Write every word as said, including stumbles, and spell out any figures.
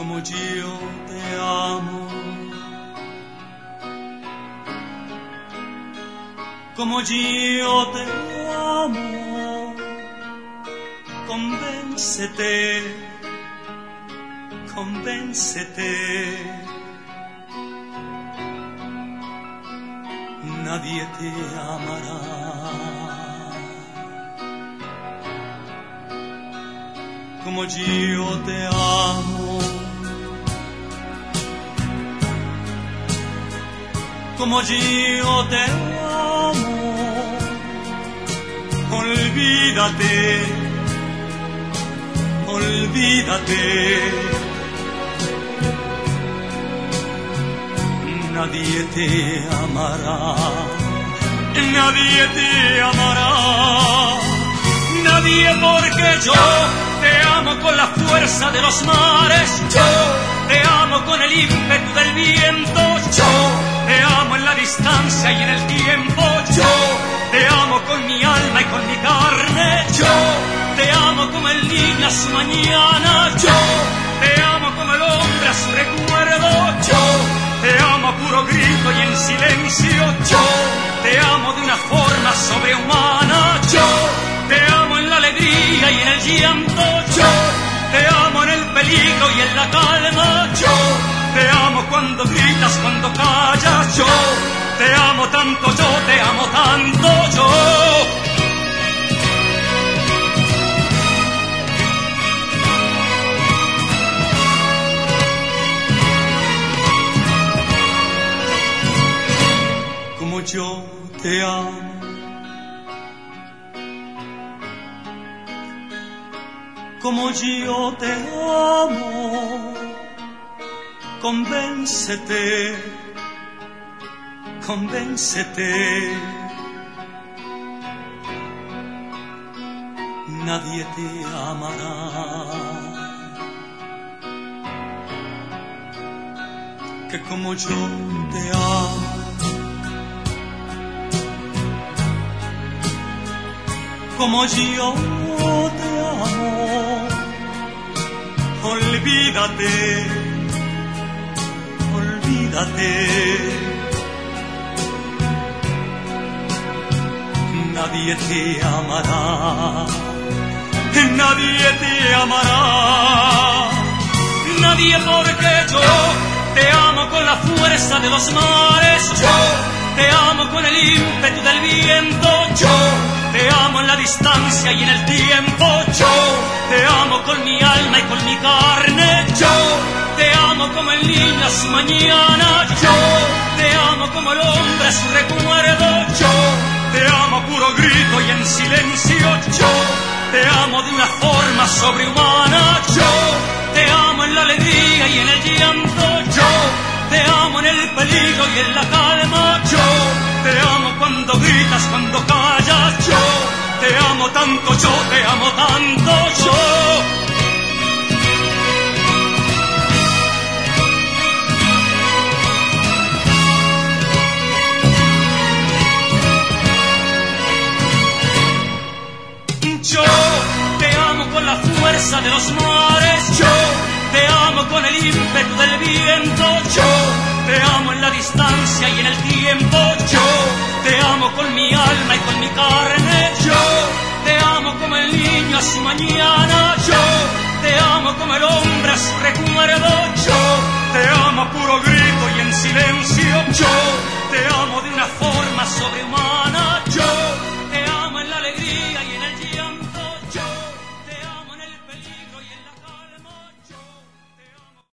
como yo te amo, como yo te amo. Convéncete, convéncete. Nadie te amará como yo te amo, como yo te amo. Olvídate, olvídate. Nadie te amará, nadie te amará, nadie, porque yo te amo con la fuerza de los mares, yo te amo con el ímpetu del viento, yo te amo en la distancia y en el tiempo, yo te amo con mi alma y con mi carne, yo te amo como el niño a su mañana, yo te amo como el hombre a su recuerdo, yo te amo a puro grito y en silencio, yo te amo de una forma sobrehumana, yo te amo en la alegría y en el llanto, yo te amo en el peligro y en la calma, yo te amo cuando gritas, cuando callas, yo te amo tanto, yo te amo tanto, yo. Como yo te amo, como yo te amo. Convéncete, convéncete. Nadie te amará que como yo te amo. Como yo te amo, olvídate, olvídate. Nadie te amará, nadie te amará, nadie, porque yo te amo con la fuerza de los mares, yo te amo con el ímpetu del viento, yo te amo en la distancia y en el tiempo, yo te amo con mi alma y con mi carne, yo te amo como el niño a su mañana, yo te amo como el hombre a su recuerdo, yo te amo a puro grito y en silencio, yo te amo de una forma sobrehumana, yo te amo en la alegría y en el llanto, yo te amo en el peligro y en la calma, yo te amo cuando gritas, cuando callas, yo te amo tanto, yo te amo tanto, yo. Yo te amo con la fuerza de los mares, yo te amo con el ímpetu del viento, yo te amo en la distancia y en el tiempo, yo te amo con mi alma y con mi carne, yo te amo como el niño a su mañana, yo te amo como el hombre a su recuerdo, yo te amo a puro grito y en silencio, yo te amo de una forma sobrehumana.